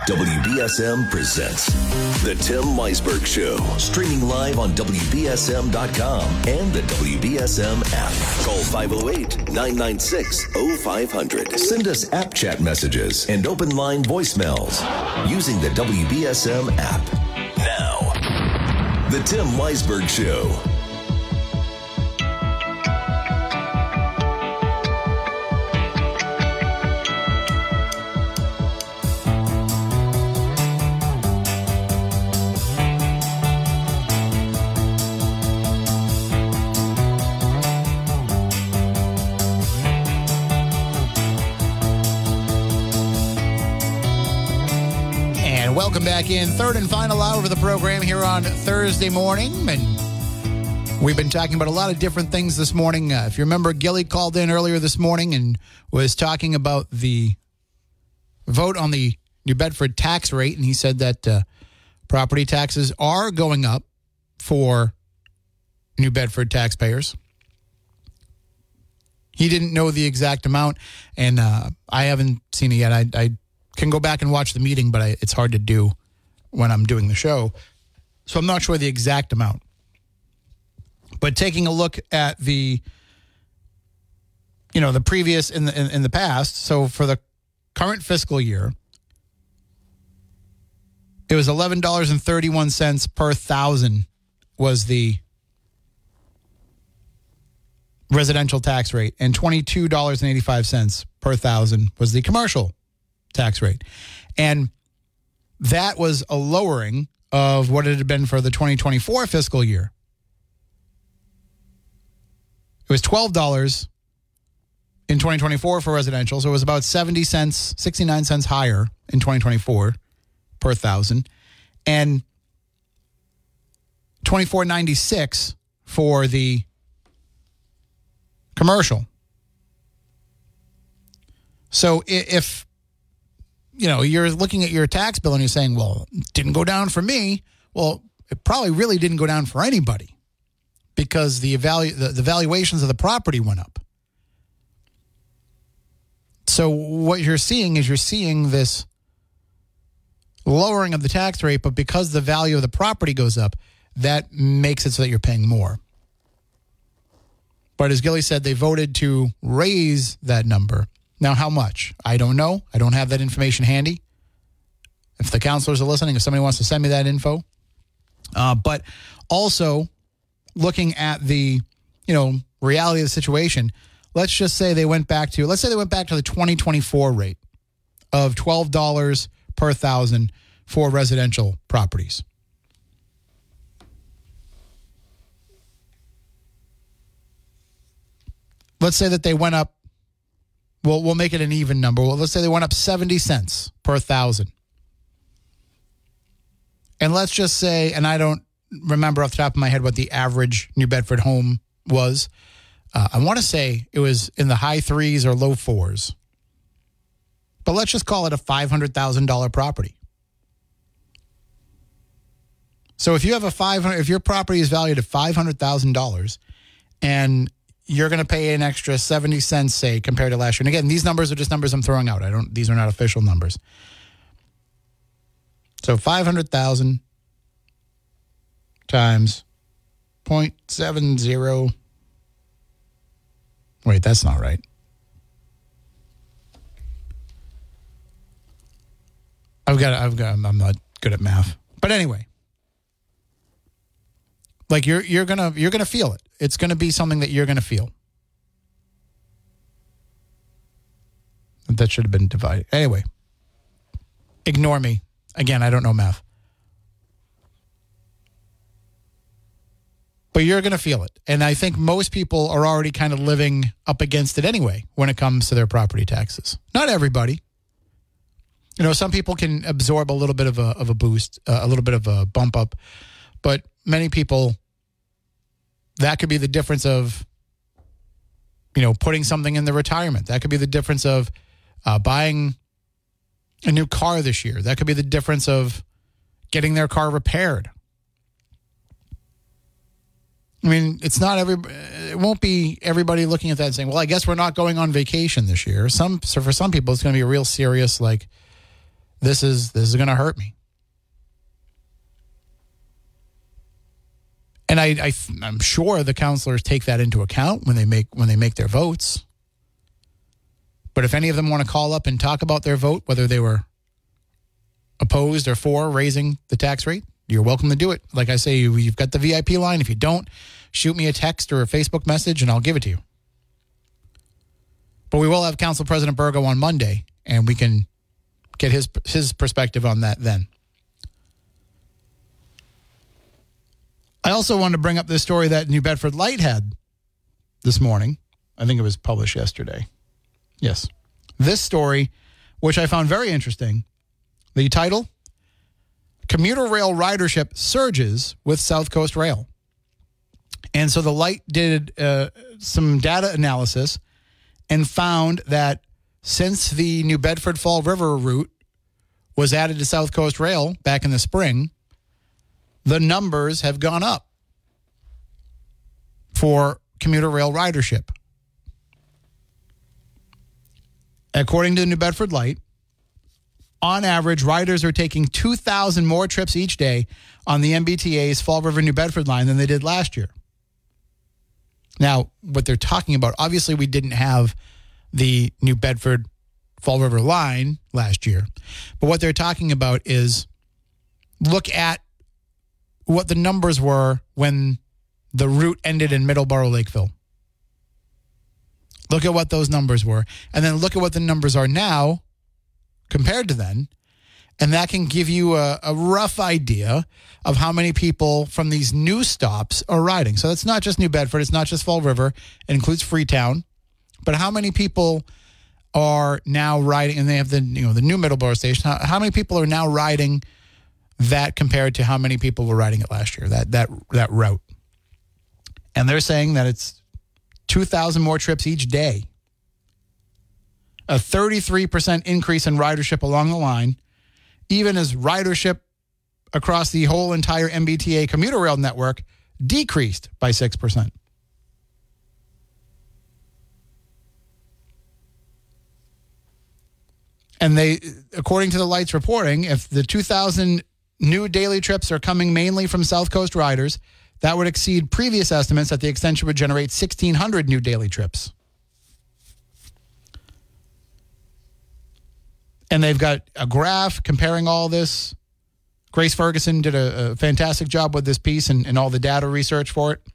WBSM presents The Tim Weisberg Show. Streaming live on WBSM.com and the WBSM app. Call 508-996-0500. Send us app chat messages and open line voicemails using the WBSM app. Now, The Tim Weisberg Show. Welcome back in. Third and final hour of the program here on Thursday morning. And we've been talking about a lot of different things this morning. If you remember, Gilly called in earlier this morning and was talking about the vote on the New Bedford tax rate. And he said that property taxes are going up for New Bedford taxpayers. He didn't know the exact amount, and I haven't seen it yet. I can go back and watch the meeting, but it's hard to do when I'm doing the show. So I'm not sure the exact amount. But taking a look at the previous in the past, so for the current fiscal year, it was $11.31 per thousand was the residential tax rate, and $22.85 per thousand was the commercial tax rate. And that was a lowering of what it had been for the 2024 fiscal year. It was $12 in 2024 for residential, so it was about 69 cents higher in 2024 per thousand, and $24.96 for the commercial. So if you're looking at your tax bill and you're saying, well, it didn't go down for me. Well, it probably really didn't go down for anybody because the valuations of the property went up. So what you're seeing is this lowering of the tax rate, but because the value of the property goes up, that makes it so that you're paying more. But as Gilly said, they voted to raise that number. Now, how much? I don't know. I don't have that information handy. If the counselors are listening, if somebody wants to send me that info. But also, looking at the, reality of the situation, let's just say they went back to the 2024 rate of $12 per thousand for residential properties. Let's say that they went up. We'll make it an even number. Well, let's say they went up 70 cents per thousand. And let's just say, and I don't remember off the top of my head what the average New Bedford home was. I want to say it was in the high threes or low fours. But let's just call it a $500,000 property. So if you have if your property is valued at $500,000 and you're going to pay an extra 70 cents, say, compared to last year. And again, these numbers are just numbers I'm throwing out. These are not official numbers. So 500,000 times 0.70. Wait, that's not right. I'm not good at math. But anyway, like you're gonna feel it. It's going to be something that you're going to feel. That should have been divided. Anyway, ignore me. Again, I don't know math. But you're going to feel it. And I think most people are already kind of living up against it anyway when it comes to their property taxes. Not everybody. Some people can absorb a little bit of a boost, a little bit of a bump up. But many people, that could be the difference of, putting something in the retirement. That could be the difference of buying a new car this year. That could be the difference of getting their car repaired. I mean, it won't be everybody looking at that and saying, well, I guess we're not going on vacation this year. For some people, it's going to be a real serious, this is going to hurt me. And I'm sure the counselors take that into account when they make their votes. But if any of them want to call up and talk about their vote, whether they were opposed or for raising the tax rate, you're welcome to do it. Like I say, you've got the VIP line. If you don't, shoot me a text or a Facebook message and I'll give it to you. But we will have Council President Burgo on Monday, and we can get his perspective on that then. I also wanted to bring up this story that New Bedford Light had this morning. I think it was published yesterday. Yes. This story, which I found very interesting. The title, Commuter Rail Ridership Surges with South Coast Rail. And so the Light did some data analysis and found that since the New Bedford Fall River route was added to South Coast Rail back in the spring, the numbers have gone up for commuter rail ridership. According to the New Bedford Light, on average, riders are taking 2,000 more trips each day on the MBTA's Fall River New Bedford line than they did last year. Now, what they're talking about, obviously we didn't have the New Bedford Fall River line last year, but what they're talking about is look at what the numbers were when the route ended in Middleborough Lakeville. Look at what those numbers were, and then look at what the numbers are now compared to then, and that can give you a rough idea of how many people from these new stops are riding. So it's not just New Bedford, it's not just Fall River, it includes Freetown, but how many people are now riding, and they have the new Middleborough station, how many people are now riding that compared to how many people were riding it last year, that route. And they're saying that it's 2,000 more trips each day. A 33% increase in ridership along the line, even as ridership across the whole entire MBTA commuter rail network decreased by 6%. And they, according to the Light's reporting, if the 2,000 new daily trips are coming mainly from South Coast riders, that would exceed previous estimates that the extension would generate 1,600 new daily trips. And they've got a graph comparing all this. Grace Ferguson did a fantastic job with this piece and all the data research for it.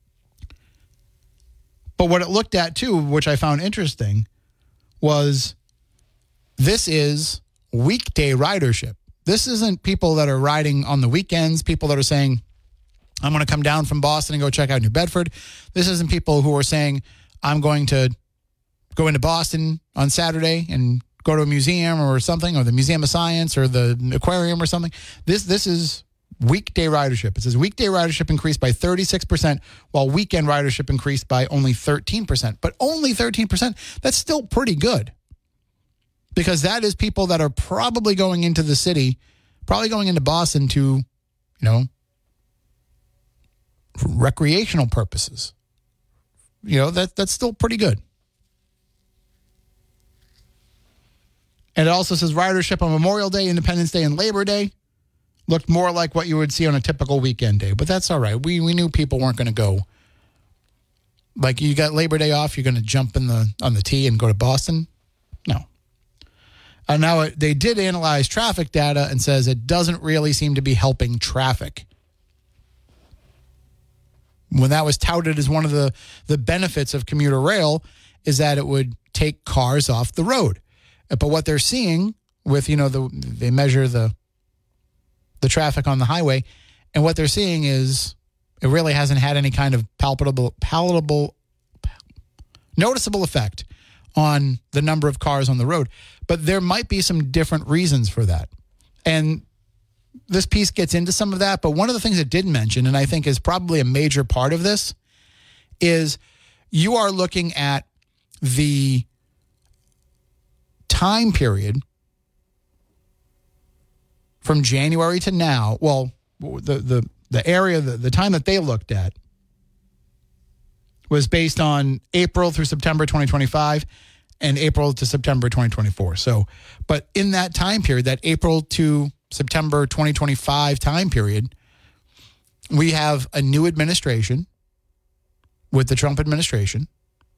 But what it looked at, too, which I found interesting, was this is weekday ridership. This isn't people that are riding on the weekends, people that are saying, I'm going to come down from Boston and go check out New Bedford. This isn't people who are saying, I'm going to go into Boston on Saturday and go to a museum or something, or the Museum of Science or the aquarium or something. This is weekday ridership. It says weekday ridership increased by 36%, while weekend ridership increased by only 13%. But only 13%, that's still pretty good. Because that is people that are probably going into the city, probably going into Boston to, recreational purposes. That's still pretty good. And it also says ridership on Memorial Day, Independence Day, and Labor Day looked more like what you would see on a typical weekend day. But that's all right. We knew people weren't going to go. Like, you got Labor Day off, you're going to jump on the T and go to Boston? No. And now they did analyze traffic data and says it doesn't really seem to be helping traffic. When that was touted as one of the benefits of commuter rail is that it would take cars off the road. But what they're seeing with, they measure the traffic on the highway, and what they're seeing is it really hasn't had any kind of palatable, noticeable effect on the number of cars on the road. But there might be some different reasons for that. And this piece gets into some of that, but one of the things it did mention, and I think is probably a major part of this, is you are looking at the time period from January to now. Well, the area, the time that they looked at was based on April through September 2025, and April to September 2024. So, but in that time period, that April to September 2025 time period, we have a new administration with the Trump administration.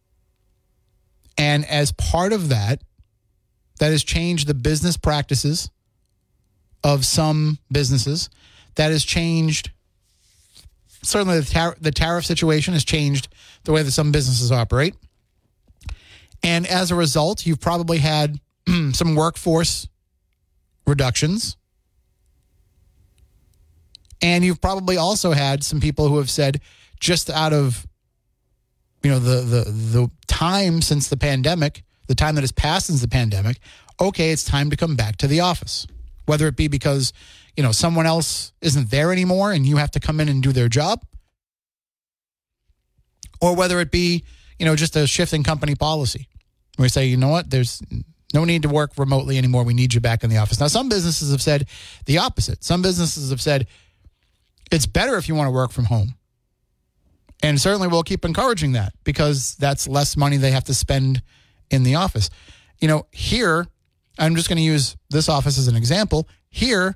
And as part of that, that has changed the business practices of some businesses. That has changed, certainly the tariff situation has changed the way that some businesses operate. And as a result, you've probably had some workforce reductions. And you've probably also had some people who have said, just out of, the time since the pandemic, the time that has passed since the pandemic, okay, it's time to come back to the office. Whether it be because, someone else isn't there anymore and you have to come in and do their job, or whether it be, just a shift in company policy. We say, you know what, there's no need to work remotely anymore. We need you back in the office. Now, some businesses have said the opposite. Some businesses have said it's better if you want to work from home. And certainly we'll keep encouraging that because that's less money they have to spend in the office. Here, I'm just going to use this office as an example. Here,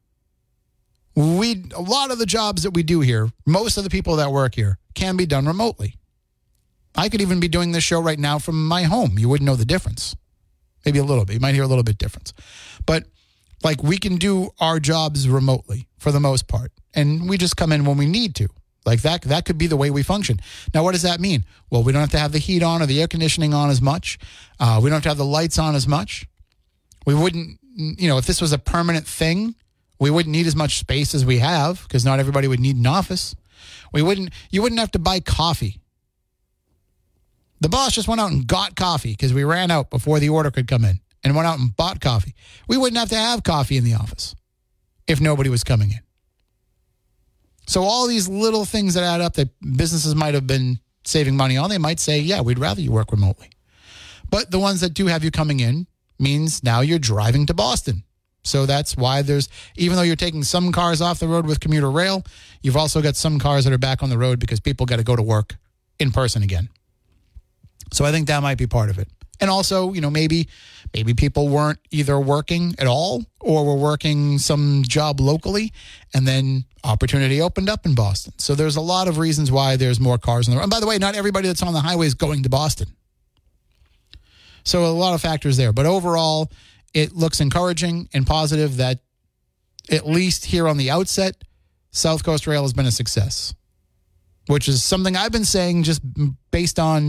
a lot of the jobs that we do here, most of the people that work here can be done remotely. I could even be doing this show right now from my home. You wouldn't know the difference. Maybe a little bit. You might hear a little bit difference. But we can do our jobs remotely for the most part. And we just come in when we need to. That could be the way we function. Now, what does that mean? Well, we don't have to have the heat on or the air conditioning on as much. We don't have to have the lights on as much. We wouldn't, if this was a permanent thing, we wouldn't need as much space as we have because not everybody would need an office. You wouldn't have to buy coffee. The boss just went out and got coffee because we ran out before the order could come in and went out and bought coffee. We wouldn't have to have coffee in the office if nobody was coming in. So all these little things that add up that businesses might have been saving money on, they might say, yeah, we'd rather you work remotely. But the ones that do have you coming in means now you're driving to Boston. So that's why even though you're taking some cars off the road with commuter rail, you've also got some cars that are back on the road because people got to go to work in person again. So I think that might be part of it. And also, maybe people weren't either working at all or were working some job locally and then opportunity opened up in Boston. So there's a lot of reasons why there's more cars on the road. And by the way, not everybody that's on the highway is going to Boston. So a lot of factors there. But overall, it looks encouraging and positive that at least here on the outset, South Coast Rail has been a success, which is something I've been saying just based on,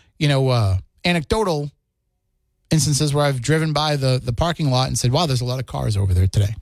anecdotal instances where I've driven by the parking lot and said, wow, there's a lot of cars over there today.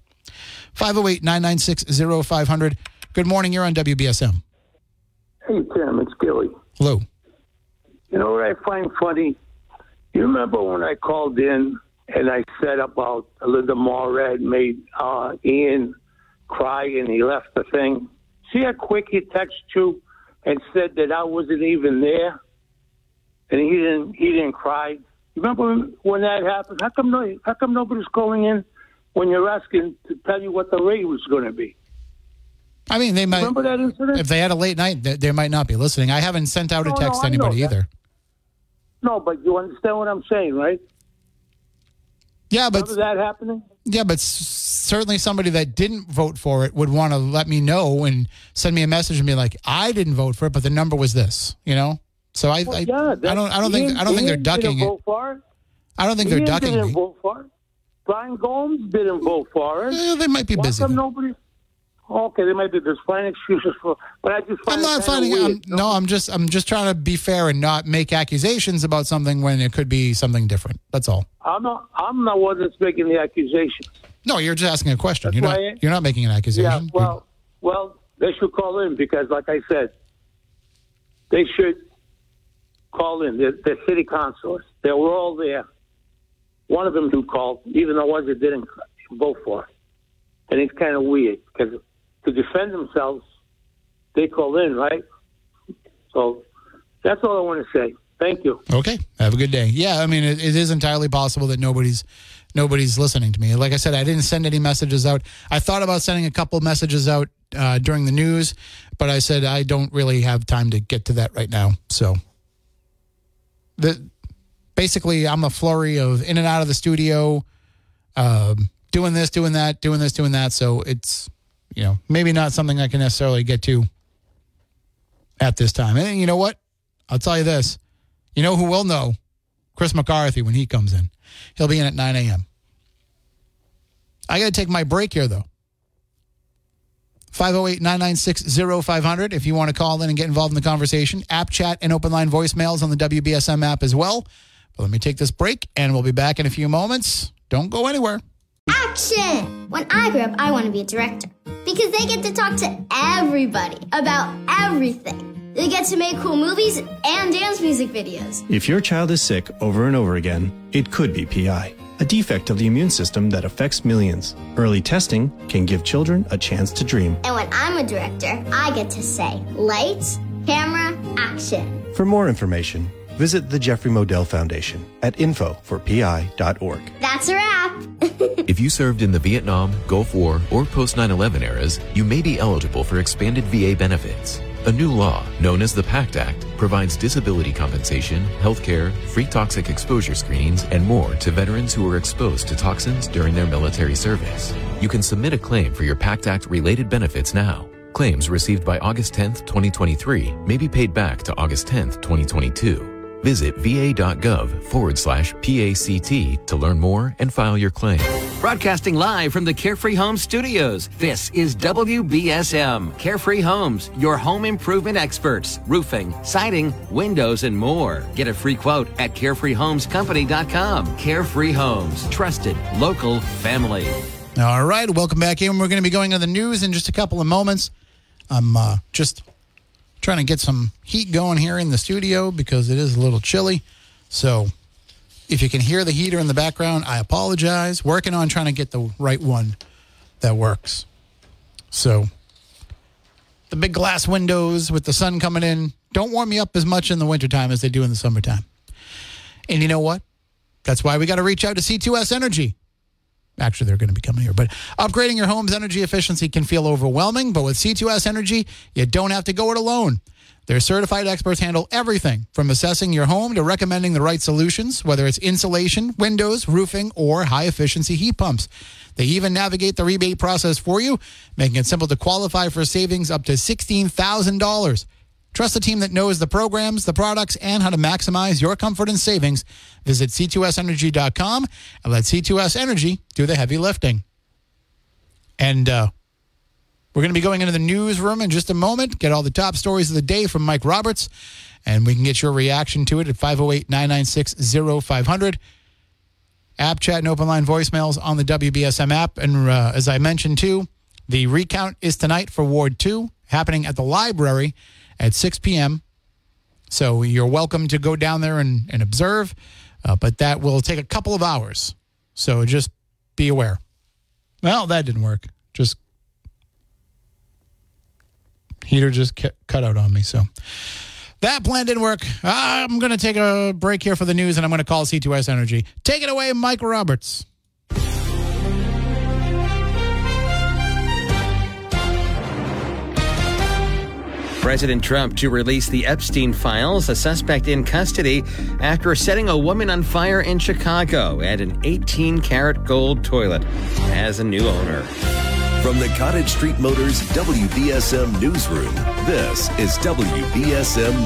508-996-0500. Good morning. You're on WBSM. Hey, Tim, it's Gilly. Hello. You know what I find funny? You remember when I called in and I said about Linda Moore made Ian cry and he left the thing? See how quick he texted you and said that I wasn't even there? And he didn't cry. You remember when that happened? How come nobody's calling in when you're asking to tell you what the rate was going to be? I mean, they might. Remember that incident? If they had a late night, they might not be listening. I haven't sent out a text to anybody either. No, but you understand what I'm saying, right? Yeah, but remember that happening? Yeah, but certainly somebody that didn't vote for it would want to let me know and send me a message and be like, "I didn't vote for it, but the number was this." So I don't think they're ducking it. I don't think they're ducking didn't me. Vote for it. Brian Gomes didn't vote for it. They might be busy. Why come nobody? Okay, they might be. There's fine excuses for. But I just. I'm not finding. I'm just trying to be fair and not make accusations about something when it could be something different. That's all. I'm not one that's making the accusations. No, you're just asking a question. You're not making an accusation. Yeah. Well, they should call in because, like I said, they should call in. They're city councilors. They were all there. One of them who called, even the ones that didn't vote for it. And it's kind of weird because to defend themselves, they call in, right? So that's all I want to say. Thank you. Okay. Have a good day. Yeah, I mean, it is entirely possible that nobody's listening to me. Like I said, I didn't send any messages out. I thought about sending a couple messages out during the news, but I said I don't really have time to get to that right now. So basically I'm a flurry of in and out of the studio, doing this, doing that, doing this, doing that. So it's, maybe not something I can necessarily get to at this time. And you know what? I'll tell you this. You know who will know? Chris McCarthy when he comes in. He'll be in at 9 a.m. I got to take my break here, though. 508-996-0500 if you want to call in and get involved in the conversation. App chat and open line voicemails on the WBSM app as well. But let me take this break, and we'll be back in a few moments. Don't go anywhere. Action! When I grow up, I want to be a director because they get to talk to everybody about everything. They get to make cool movies and dance music videos. If your child is sick over and over again, it could be PI, a defect of the immune system that affects millions. Early testing can give children a chance to dream. And when I'm a director, I get to say, lights, camera, action. For more information, visit the Jeffrey Modell Foundation at info4pi.org. That's a wrap. If you served in the Vietnam, Gulf War, or post-9/11 eras, you may be eligible for expanded VA benefits. A new law, known as the PACT Act, provides disability compensation, health care, free toxic exposure screenings, and more to veterans who were exposed to toxins during their military service. You can submit a claim for your PACT Act-related benefits now. Claims received by August 10th, 2023 may be paid back to August 10th, 2022. Visit va.gov/PACT to learn more and file your claim. Broadcasting live from the Carefree Homes studios, this is WBSM. Carefree Homes, your home improvement experts. Roofing, siding, windows, and more. Get a free quote at carefreehomescompany.com. Carefree Homes, trusted, local, family. All right, welcome back in. We're going to be going to the news in just a couple of moments. I'm just trying to get some heat going here in the studio because it is a little chilly. So if you can hear the heater in the background, I apologize. Working on trying to get the right one that works. So the big glass windows with the sun coming in don't warm me up as much in the wintertime as they do in the summertime. And you know what? That's why we got to reach out to C2S Energy. Actually, they're going to be coming here. But upgrading your home's energy efficiency can feel overwhelming, but with C2S Energy, you don't have to go it alone. Their certified experts handle everything from assessing your home to recommending the right solutions, whether it's insulation, windows, roofing, or high-efficiency heat pumps. They even navigate the rebate process for you, making it simple to qualify for savings up to $16,000. Trust a team that knows the programs, the products, and how to maximize your comfort and savings. Visit C2SEnergy.com and let C2S Energy do the heavy lifting. And we're going to be going into the newsroom in just a moment, get all the top stories of the day from Mike Roberts, and we can get your reaction to it at 508-996-0500. App chat and open line voicemails on the WBSM app. And as I mentioned, too, the recount is tonight for Ward 2, happening at the library at 6 p.m. So you're welcome to go down there and observe, but that will take a couple of hours. So just be aware. Well, that didn't work. Heater just cut out on me. So that plan didn't work. I'm going to take a break here for the news, and I'm going to call C2S Energy. Take it away, Mike Roberts. President Trump to release the Epstein files, a suspect in custody after setting a woman on fire in Chicago, and an 18-karat gold toilet has a new owner. From the Cottage Street Motors WBSM Newsroom, this is WBSM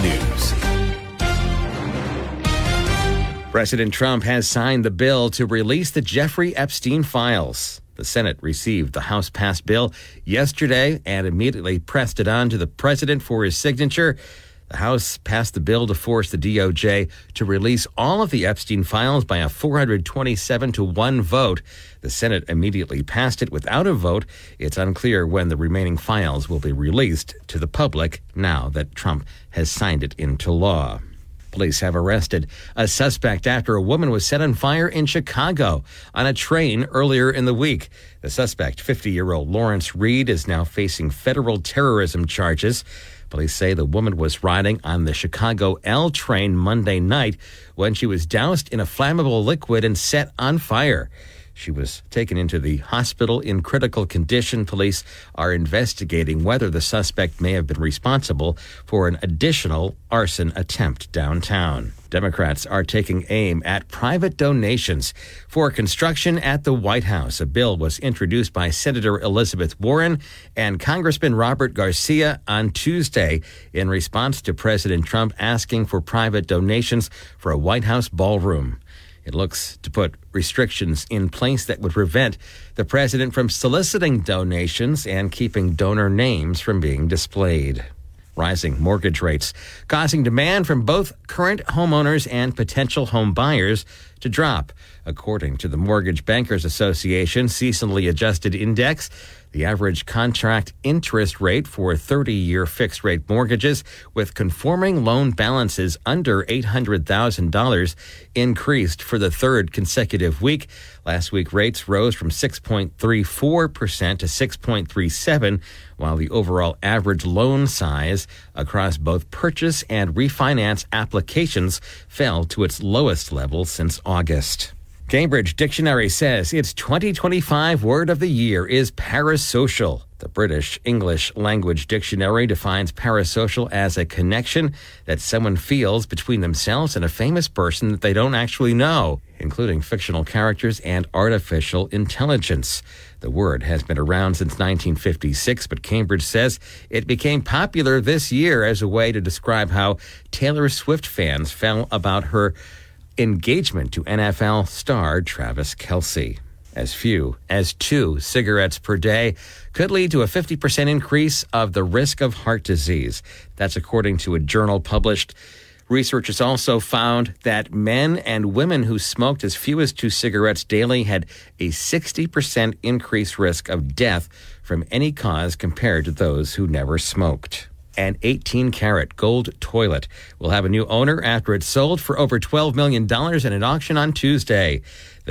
News. President Trump has signed the bill to release the Jeffrey Epstein files. The Senate received the House-passed bill yesterday and immediately pressed it on to the president for his signature. The House passed the bill to force the DOJ to release all of the Epstein files by a 427-1 vote. The Senate immediately passed it without a vote. It's unclear when the remaining files will be released to the public now that Trump has signed it into law. Police have arrested a suspect after a woman was set on fire in Chicago on a train earlier in the week. The suspect, 50-year-old Lawrence Reed, is now facing federal terrorism charges. Police say the woman was riding on the Chicago L train Monday night when she was doused in a flammable liquid and set on fire. She was taken into the hospital in critical condition. Police are investigating whether the suspect may have been responsible for an additional arson attempt downtown. Democrats are taking aim at private donations for construction at the White House. A bill was introduced by Senator Elizabeth Warren and Congressman Robert Garcia on Tuesday in response to President Trump asking for private donations for a White House ballroom. It looks to put restrictions in place that would prevent the president from soliciting donations and keeping donor names from being displayed. Rising mortgage rates causing demand from both current homeowners and potential home buyers to drop. According to the Mortgage Bankers Association seasonally adjusted index, the average contract interest rate for 30-year fixed-rate mortgages with conforming loan balances under $800,000 increased for the third consecutive week. Last week, rates rose from 6.34% to 6.37%, while the overall average loan size across both purchase and refinance applications fell to its lowest level since August. Cambridge Dictionary says its 2025 word of the year is parasocial. The British English Language Dictionary defines parasocial as a connection that someone feels between themselves and a famous person that they don't actually know, including fictional characters and artificial intelligence. The word has been around since 1956, but Cambridge says it became popular this year as a way to describe how Taylor Swift fans felt about her engagement to NFL star Travis Kelce. As few as 2 cigarettes per day could lead to a 50% increase of the risk of heart disease. That's according to a journal published. Researchers also found that men and women who smoked as few as 2 cigarettes daily had a 60% increased risk of death from any cause compared to those who never smoked. An 18-karat gold toilet will have a new owner after it sold for over $12 million in an auction on Tuesday. The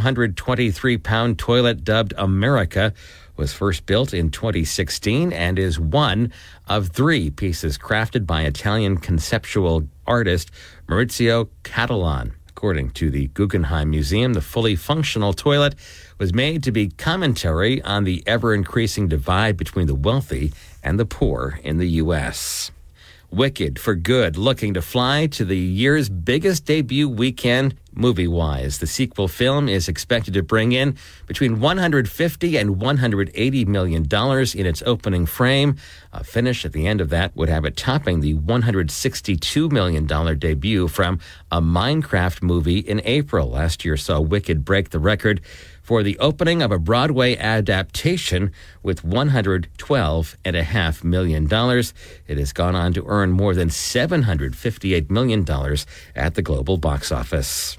223-pound toilet, dubbed America, was first built in 2016 and is one of 3 pieces crafted by Italian conceptual artist Maurizio Cattelan. According to the Guggenheim Museum, the fully functional toilet was made to be commentary on the ever-increasing divide between the wealthy and the poor in the U.S. Wicked for Good, looking to fly to the year's biggest debut weekend movie-wise. The sequel film is expected to bring in between $150 and $180 million in its opening frame. A finish at the end of that would have it topping the $162 million debut from a Minecraft movie in April. Last year saw Wicked break the record for the opening of a Broadway adaptation with $112.5 million. It has gone on to earn more than $758 million at the global box office.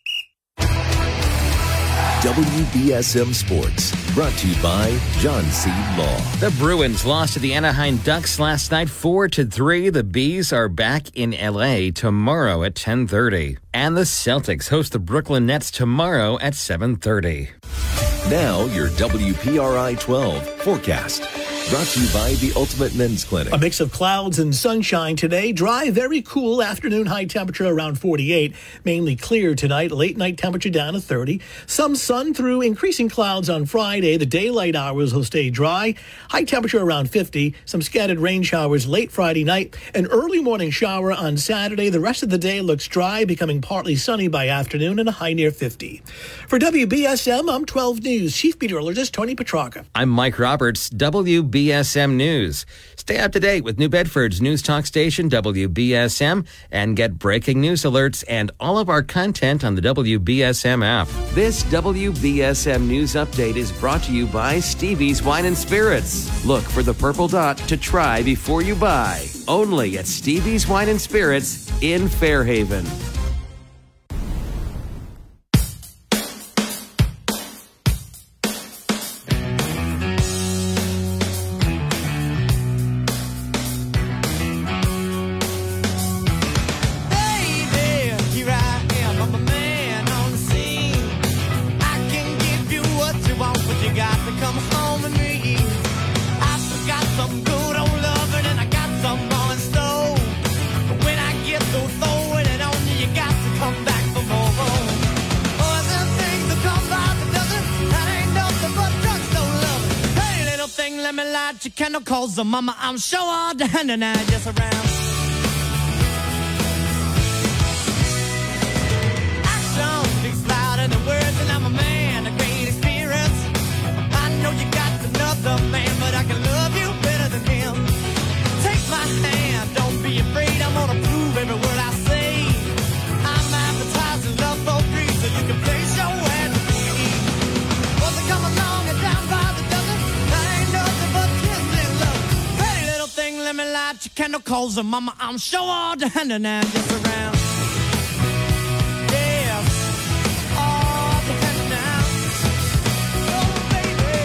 WBSM Sports, brought to you by John C. Law. The Bruins lost to the Anaheim Ducks last night 4-3. The Bees are back in L.A. tomorrow at 10:30. And the Celtics host the Brooklyn Nets tomorrow at 7:30. Now your WPRI 12 forecast. Brought to you by the Ultimate Men's Clinic. A mix of clouds and sunshine today. Dry, very cool afternoon, high temperature around 48. Mainly clear tonight. Late night temperature down to 30. Some sun through increasing clouds on Friday. The daylight hours will stay dry. High temperature around 50. Some scattered rain showers late Friday night. An early morning shower on Saturday. The rest of the day looks dry, becoming partly sunny by afternoon and a high near 50. For WBSM, I'm 12 News Chief Meteorologist Tony Petrarca. I'm Mike Roberts, WBSM News. Stay up to date with New Bedford's news talk station, WBSM, and get breaking news alerts and all of our content on the WBSM app. This WBSM News Update is brought to you by Stevie's Wine and Spirits. Look for the purple dot to try before you buy. Only at Stevie's Wine and Spirits in Fairhaven. Come back for more. Oh, the things that come by that doesn't me light your candle, cause the mama, I'm sure all the hand and I just around. Action speaks louder than words, and I'm a man of great experience. I know you got another man, but I can love you better than him. Take my hand, don't be afraid, I'm gonna prove every word I say. I'm advertising love for free, so you can place your ad to me. Once I come along and down by the dozen, I ain't nothing but kiss and love. Pretty little thing, let me light your candle, cause the mama, I'm sure all the hand and I'm just around. Yeah, all the hand and I'm. Oh, baby.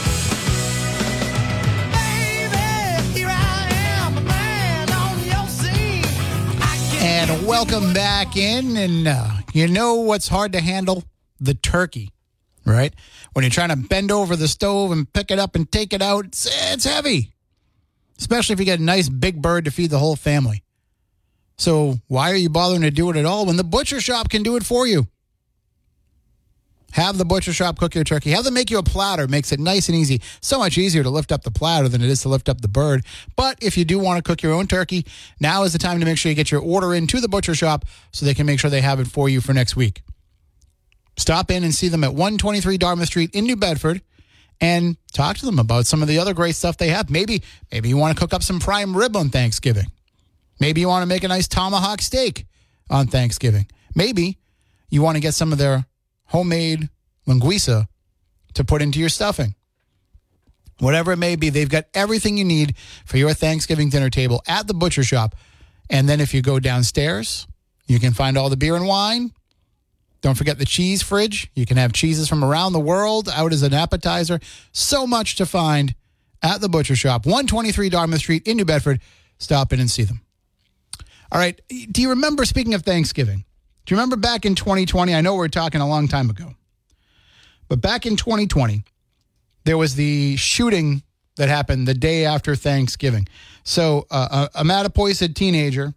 Baby, here I am, a man on your scene. And welcome back in. And you know what's hard to handle? The turkey, right? When you're trying to bend over the stove and pick it up and take it out, it's heavy. Especially if you get a nice big bird to feed the whole family. So why are you bothering to do it at all when the butcher shop can do it for you? Have the butcher shop cook your turkey. Have them make you a platter. Makes it nice and easy. So much easier to lift up the platter than it is to lift up the bird. But if you do want to cook your own turkey, now is the time to make sure you get your order into the butcher shop so they can make sure they have it for you for next week. Stop in and see them at 123 Dartmouth Street in New Bedford and talk to them about some of the other great stuff they have. Maybe you want to cook up some prime rib on Thanksgiving. Maybe you want to make a nice tomahawk steak on Thanksgiving. Maybe you want to get some of their homemade linguiça to put into your stuffing. Whatever it may be, they've got everything you need for your Thanksgiving dinner table at the butcher shop. And then if you go downstairs, you can find all the beer and wine. Don't forget the cheese fridge. You can have cheeses from around the world out as an appetizer. So much to find at the butcher shop, 123 Dartmouth Street in New Bedford. Stop in and see them. All right. Do you remember, speaking of Thanksgiving, do you remember back in 2020? I know we're talking a long time ago. But back in 2020, there was the shooting that happened the day after Thanksgiving. So a Mattapoisett teenager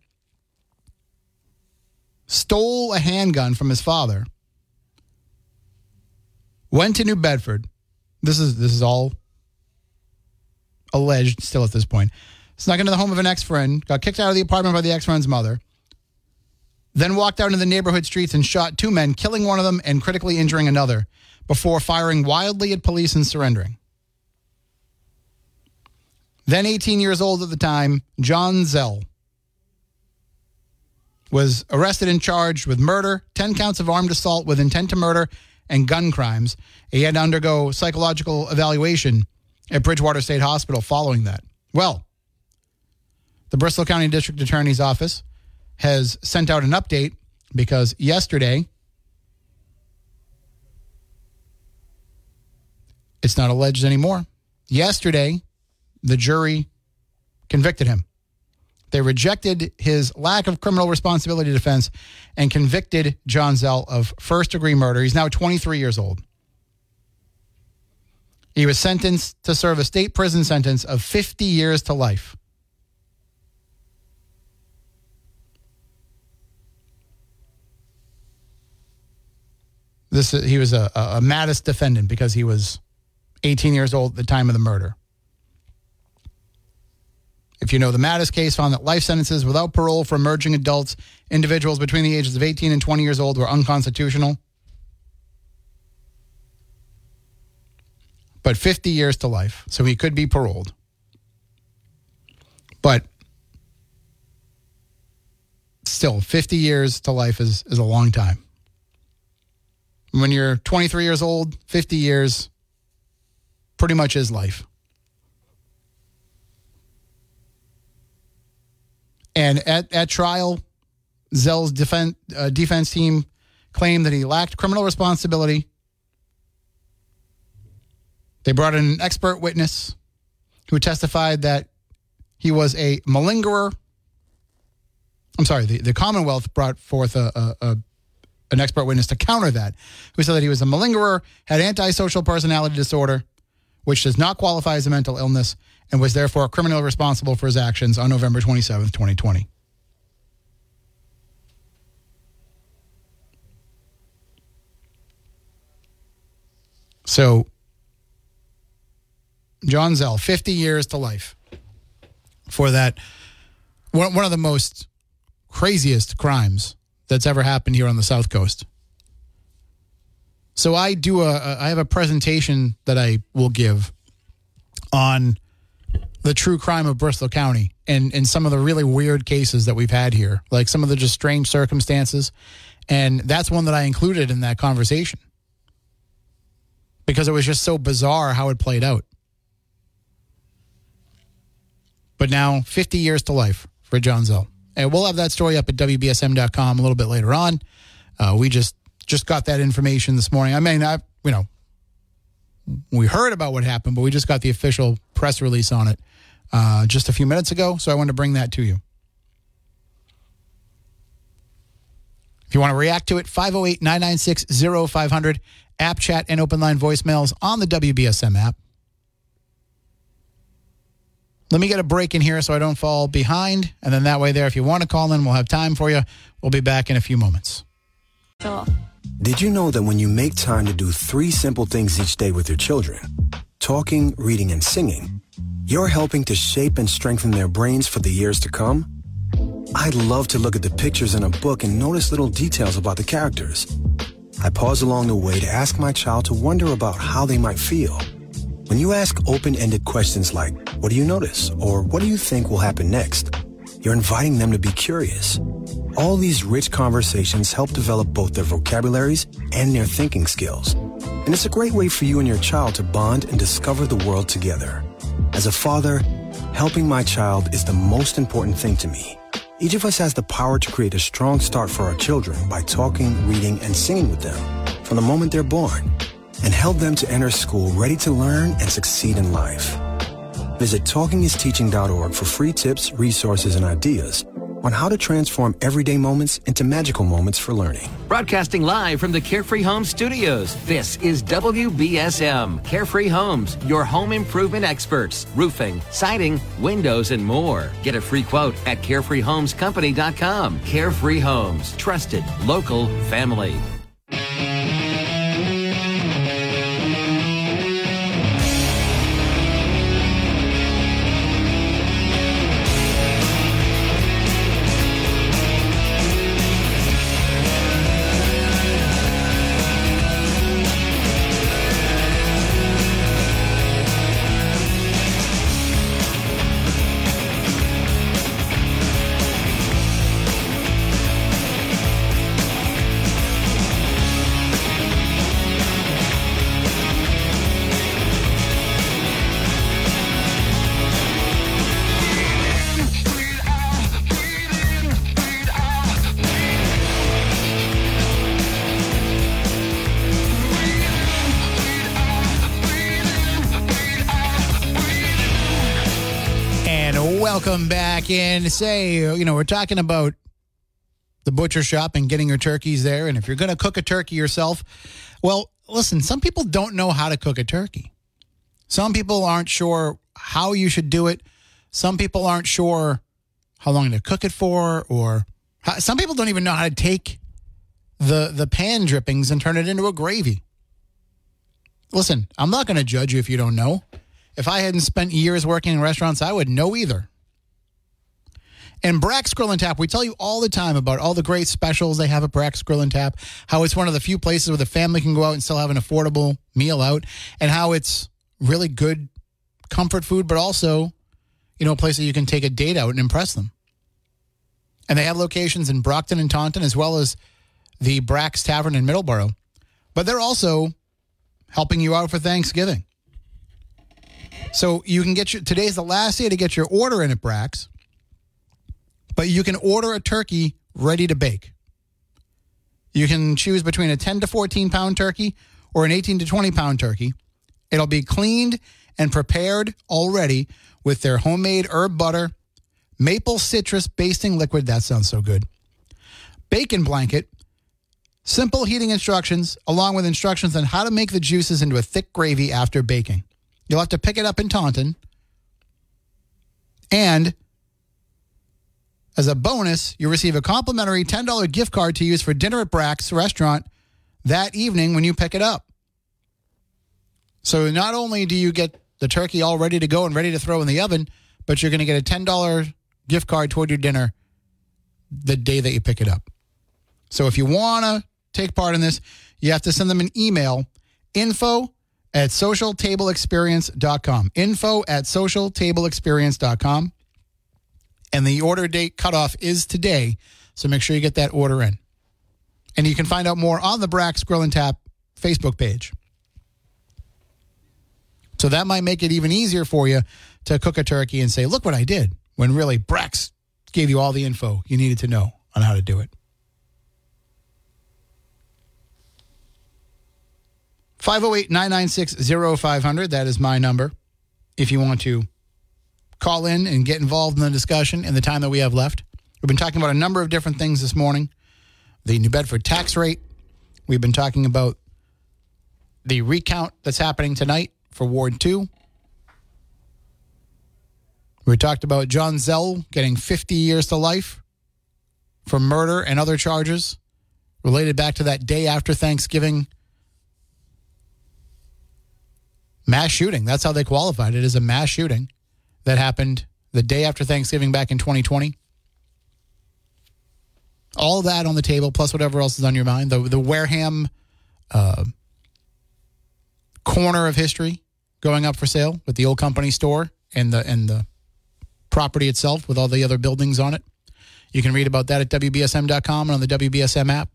stole a handgun from his father, went to New Bedford. This is all alleged still at this point. Snuck into the home of an ex-friend, got kicked out of the apartment by the ex-friend's mother, then walked out into the neighborhood streets and shot two men, killing one of them and critically injuring another, before firing wildly at police and surrendering. Then 18 years old at the time, John Zell was arrested and charged with murder, 10 counts of armed assault with intent to murder, and gun crimes. He had to undergo psychological evaluation at Bridgewater State Hospital following that. Well, the Bristol County District Attorney's Office has sent out an update because yesterday, it's not alleged anymore. Yesterday, the jury convicted him. They rejected his lack of criminal responsibility defense and convicted John Zell of first-degree murder. He's now 23 years old. He was sentenced to serve a state prison sentence of 50 years to life. He was a Mattis defendant because he was 18 years old at the time of the murder. If you know, the Mattis case found that life sentences without parole for emerging adults, individuals between the ages of 18 and 20 years old, were unconstitutional. But 50 years to life, so he could be paroled. But still, 50 years to life is a long time. When you're 23 years old, 50 years pretty much is life. And at trial, Zell's defense team claimed that he lacked criminal responsibility. They brought in an expert witness who testified that he was a malingerer. I'm sorry, the Commonwealth brought forth an expert witness to counter that, who said that he was a malingerer, had antisocial personality disorder, which does not qualify as a mental illness, and was therefore criminally responsible for his actions on November 27th, 2020. So John Zell, 50 years to life for that. One of the most craziest crimes that's ever happened here on the South Coast. So I have a presentation that I will give on the true crime of Bristol County and some of the really weird cases that we've had here, like some of the just strange circumstances. And that's one that I included in that conversation because it was just so bizarre how it played out. But now 50 years to life for John Zell. And we'll have that story up at WBSM.com a little bit later on. We just got that information this morning. I mean, we heard about what happened, but we just got the official press release on it just a few minutes ago. So I wanted to bring that to you. If you want to react to it, 508-996-0500, app chat and open line voicemails on the WBSM app. Let me get a break in here so I don't fall behind. And then that way there, if you want to call in, we'll have time for you. We'll be back in a few moments. Did you know that when you make time to do 3 simple things each day with your children, talking, reading, and singing, you're helping to shape and strengthen their brains for the years to come? I'd love to look at the pictures in a book and notice little details about the characters. I pause along the way to ask my child to wonder about how they might feel. When you ask open-ended questions like, what do you notice? Or what do you think will happen next? You're inviting them to be curious. All these rich conversations help develop both their vocabularies and their thinking skills. And it's a great way for you and your child to bond and discover the world together. As a father, helping my child is the most important thing to me. Each of us has the power to create a strong start for our children by talking, reading, and singing with them from the moment they're born, and help them to enter school ready to learn and succeed in life. Visit TalkingIsTeaching.org for free tips, resources, and ideas on how to transform everyday moments into magical moments for learning. Broadcasting live from the Carefree Homes studios, this is WBSM. Carefree Homes, your home improvement experts. Roofing, siding, windows, and more. Get a free quote at carefreehomescompany.com. Carefree Homes, trusted, local, family. Welcome back in. We're talking about the butcher shop and getting your turkeys there. And if you're going to cook a turkey yourself, well, listen, some people don't know how to cook a turkey. Some people aren't sure how you should do it. Some people aren't sure how long to cook it for, or some people don't even know how to take the pan drippings and turn it into a gravy. Listen, I'm not going to judge you if you don't know. If I hadn't spent years working in restaurants, I would know either. And Brack's Grill and Tap, we tell you all the time about all the great specials they have at Brack's Grill and Tap, how it's one of the few places where the family can go out and still have an affordable meal out, and how it's really good comfort food, but also, a place that you can take a date out and impress them. And they have locations in Brockton and Taunton, as well as the Brack's Tavern in Middleborough. But they're also helping you out for Thanksgiving. So you can today's the last day to get your order in at Brack's. But you can order a turkey ready to bake. You can choose between a 10 to 14 pound turkey or an 18 to 20 pound turkey. It'll be cleaned and prepared already with their homemade herb butter, maple citrus basting liquid. That sounds so good. Bacon blanket, simple heating instructions, along with instructions on how to make the juices into a thick gravy after baking. You'll have to pick it up in Taunton. And as a bonus, you receive a complimentary $10 gift card to use for dinner at Brack's restaurant that evening when you pick it up. So not only do you get the turkey all ready to go and ready to throw in the oven, but you're going to get a $10 gift card toward your dinner the day that you pick it up. So if you want to take part in this, you have to send them an email, info@socialtableexperience.com. info@socialtableexperience.com. And the order date cutoff is today, so make sure you get that order in. And you can find out more on the Brax Grill and Tap Facebook page. So that might make it even easier for you to cook a turkey and say, look what I did, when really Brax gave you all the info you needed to know on how to do it. 508-996-0500, that is my number. If you want to call in and get involved in the discussion in the time that we have left. We've been talking about a number of different things this morning. The New Bedford tax rate. We've been talking about the recount that's happening tonight for Ward 2. We talked about John Zell getting 50 years to life for murder and other charges related back to that day after Thanksgiving mass shooting. That's how they qualified it, as a mass shooting that happened the day after Thanksgiving back in 2020. All that on the table, plus whatever else is on your mind. The Wareham corner of history going up for sale with the old company store and the property itself with all the other buildings on it. You can read about that at WBSM.com and on the WBSM app.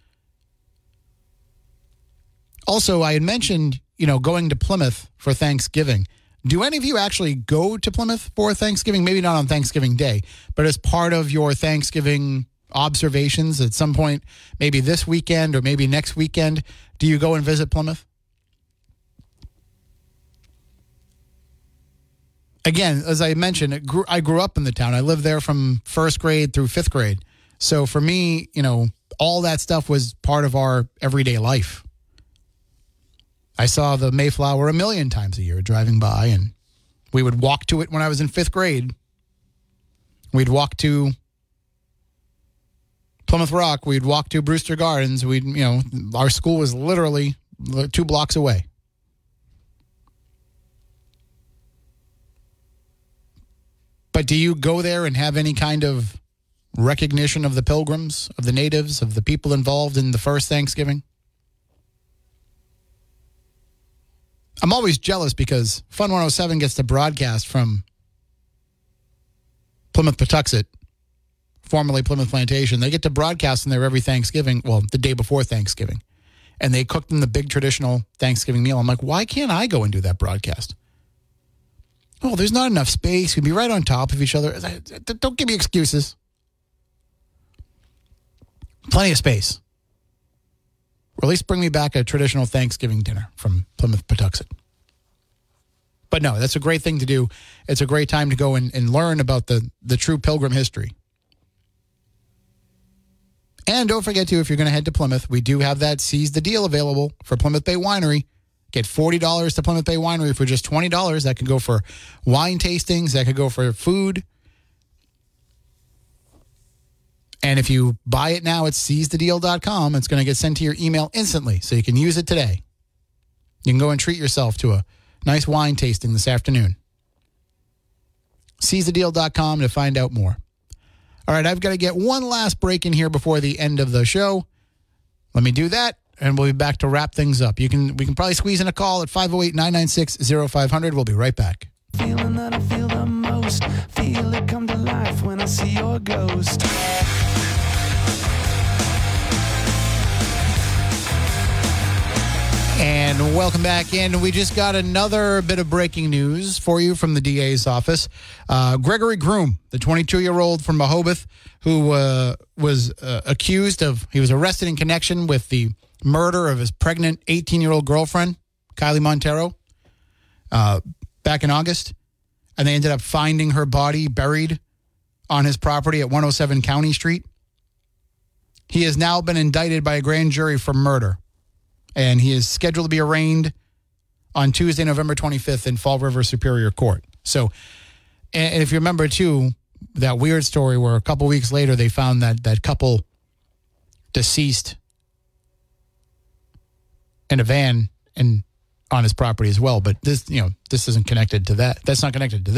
Also, I had mentioned, going to Plymouth for Thanksgiving. Do any of you actually go to Plymouth for Thanksgiving? Maybe not on Thanksgiving Day, but as part of your Thanksgiving observations at some point, maybe this weekend or maybe next weekend, do you go and visit Plymouth? Again, as I mentioned, I grew up in the town. I lived there from first grade through fifth grade. So for me, all that stuff was part of our everyday life. I saw the Mayflower a million times a year driving by, and we would walk to it when I was in fifth grade. We'd walk to Plymouth Rock. We'd walk to Brewster Gardens. Our school was literally 2 blocks away. But do you go there and have any kind of recognition of the Pilgrims, of the natives, of the people involved in the first Thanksgiving? I'm always jealous because Fun 107 gets to broadcast from Plymouth Patuxent, formerly Plymouth Plantation. They get to broadcast in there every Thanksgiving, well, the day before Thanksgiving. And they cook them the big traditional Thanksgiving meal. I'm like, why can't I go and do that broadcast? Oh, there's not enough space. We'd be right on top of each other. Don't give me excuses. Plenty of space. Or at least bring me back a traditional Thanksgiving dinner from Plymouth Patuxent. But no, that's a great thing to do. It's a great time to go and learn about the true Pilgrim history. And don't forget to, if you're going to head to Plymouth, we do have that Seize the Deal available for Plymouth Bay Winery. Get $40 to Plymouth Bay Winery for just $20. That could go for wine tastings. That could go for food. And if you buy it now at seizethedeal.com, it's going to get sent to your email instantly, so you can use it today. You can go and treat yourself to a nice wine tasting this afternoon. Seizethedeal.com to find out more. All right, I've got to get one last break in here before the end of the show. Let me do that, and we'll be back to wrap things up. We can probably squeeze in a call at 508-996-0500. We'll be right back. Feeling that I feel the most. Feel it come to life when I see your ghost. And welcome back in. We just got another bit of breaking news for you from the DA's office. Gregory Groom, the 22-year-old from Rehoboth, who was accused of, he was arrested in connection with the murder of his pregnant 18-year-old girlfriend, Kylie Montero, back in August. And they ended up finding her body buried on his property at 107 County Street. He has now been indicted by a grand jury for murder. And he is scheduled to be arraigned on Tuesday, November 25th in Fall River Superior Court. So, and if you remember, too, that weird story where a couple weeks later they found that couple deceased in a van in on his property as well. But this isn't connected to that. That's not connected to